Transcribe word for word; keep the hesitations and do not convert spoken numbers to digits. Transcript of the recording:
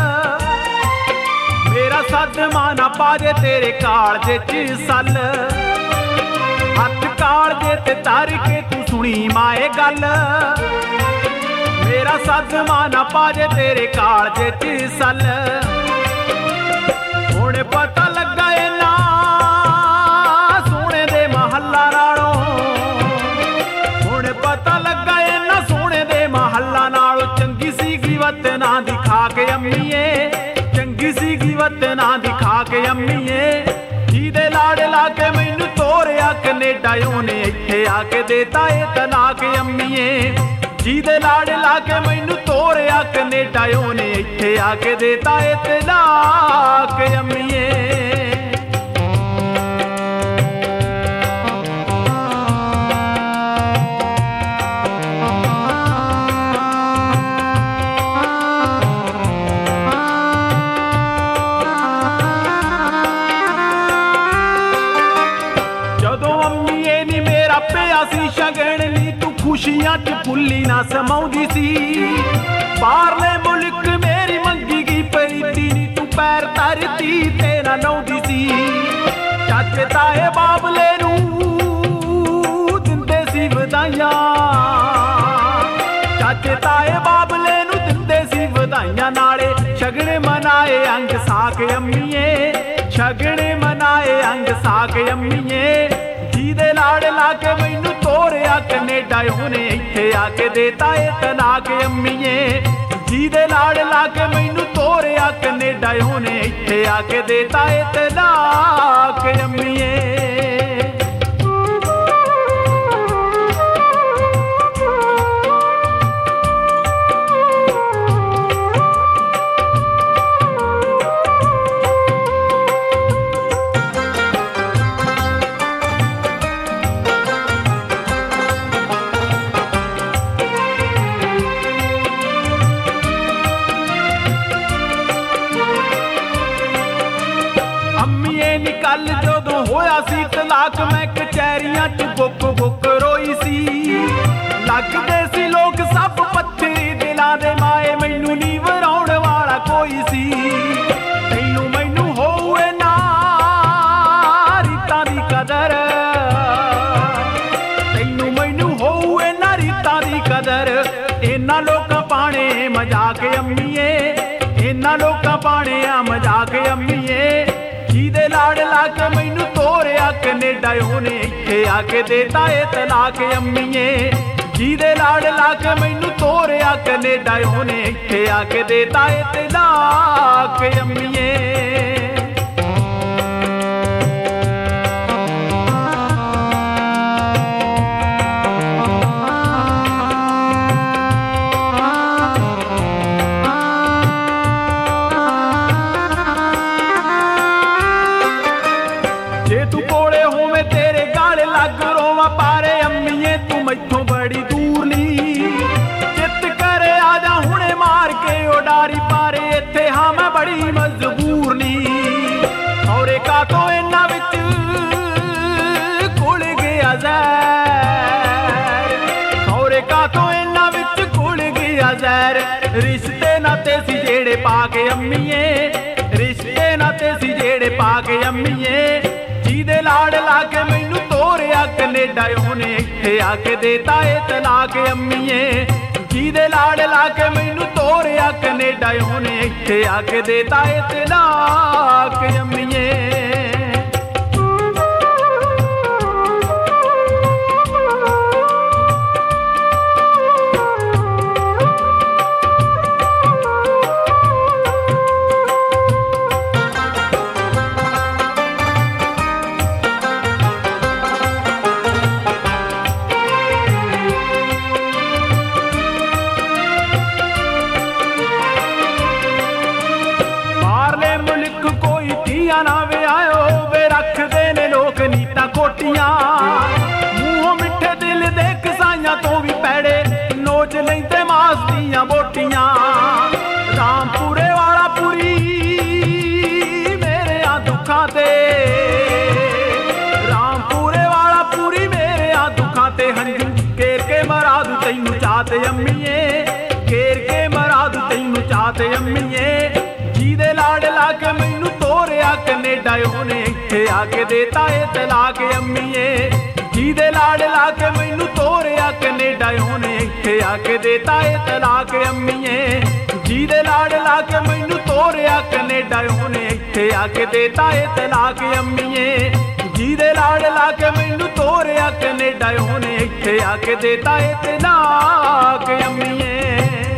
मेरा सदमा ना पाजे तेरे कालजे च सल, हथ कालजे ते तार के तू सुनी माए गल। मेरा सदमा ना पाजे तेरे कालजे च सल, हुण पता लगा ए ना सोने दे महल्ला नालों, हुण पता लगा ए ना सोने दे महल्ला नालों। चंगी सी गिवत ना दिखा के अम्मीए, चंगी सी गिवत ना दिखा के अम्मीए। जिहदे लाड़ ला के मैनू तोरिया कनेडा ओने इत्थे आके देता ए तलाक अम्मीए। जिहदे लाड़ ला के मैनू तोरिया कनेडा ओने इत्थे आके देता ए तलाक अम्मीए। शगन नी तू खुशियां च फुल्ली ना समाउंदी सी, बाहरले मुल्क मेरी मंगी गई प्रीति नी तू पैर धरती ते ना लाउंदी सी। चाचे ताए बाबले नू दिंदे सी वधाइयां, चाचे ताए बाबले नू दिंदे सी वधाइयां। नाले शगन मनाए अंग साक अम्मीए, शगन मनाए अंग साक अम्मीए। जिहदे लाड़ ला के मैनू तोरिया कनेडा ओने इत्थे आके देता ए तलाक अम्मीए। जिहदे लाड़ ला के मैनू तोरिया कनेडा ओने इत्थे आके देता ए तलाक अम्मीए। कल जदों होया सी तलाक मैं कचहरियां च बुक बुक रोई सी। लगदे सी लोग सब पत्थरी दिलां दे माए, मैनू नी वराउण वाला कोई सी। तैनू मैनू होए ना रीतां दी कदर, तैनू मैनू होए ना रीतां दी कदर। इन्हां लोकां पाणे मजाक अम्मीए, इन्हां लोकां पाणे आ मजाक अम्मीए। जिहदे लाड़ ला के मैनू तोरिया कनेडा ओने इत्थे आके देता ए तलाक अम्मीए। जिहदे लाड़ ला के मैनू तोरिया कनेडा ओने इत्थे आके देता ए तलाक अम्मीए। पारे अम्मीए तू मैथों बड़ी दूर नी, चित करे आजा हुणे मार के उडारी। पारे इत्थे हाँ मैं बड़ी मजबूर नी, औरे का तो इन्हां विच घुल गया ज़हर, औरे का तो इन्हां विच घुल गया ज़हर। रिश्ते नाते सी जेड़े पा के अम्मीए, रिश्ते नाते सी जेड़े पा के अम्मीए। जिहदे लाड़ ला के मैनू तोरिया कनेडा ओने इत्थे आके देता ए तलाक अम्मीए। जिहदे लाड़ ला के मैनू तोरिया कनेडा ओने इत्थे आके देता ए तलाक अम्मीए। ना वे आयो वे रखदे ने लोक नीता कोटियां, मूहों मिठे दिल दे कसाइयां तो भी पैड़े नोच लैंदे मास दियां बोटियां। रामपुरे वाला पुरी मेरे आ दुखां ते, रामपुरे वाला पुरी मेरे आ दुखां ते। हंजू घेर के मरा दू तैनू चाहते अम्मीए, घेर के मरा दू तैनू चाहते अम्मीए। ਜਿਹਦੇ ਲਾੜ ਲਾ ਕੇ ਮੈਨੂੰ ਤੋਰਿਆ ਕੈਨੇਡਾ ਉਹਨੇ ਇੱਥੇ ਆ ਕੇ ਦੇਤਾ ਏ ਤਲਾਕ ਅੰਮੀਏ। ਜਿਹਦੇ ਲਾੜ ਲਾ ਕੇ ਮੈਨੂੰ ਤੋਰਿਆ ਕੈਨੇਡਾ ਉਹਨੇ ਇੱਥੇ ਆ ਕੇ ਦੇਤਾ ਏ ਤਲਾਕ ਅੰਮੀਏ। ਜਿਹਦੇ ਲਾੜ ਲਾ ਕੇ ਮੈਨੂੰ ਤੋਰਿਆ ਕੈਨੇਡਾ ਉਹਨੇ ਇੱਥੇ ਆ ਕੇ ਦੇਤਾ ਏ ਤਲਾਕ ਅੰਮੀਏ। ਜਿਹਦੇ ਲਾੜ ਲਾ ਕੇ ਮੈਨੂੰ ਤੋਰਿਆ ਕੈਨੇਡਾ ਉਹਨੇ ਇੱਥੇ ਆ ਕੇ ਦੇਤਾ ਏ ਤਲਾਕ ਅੰਮੀਏ।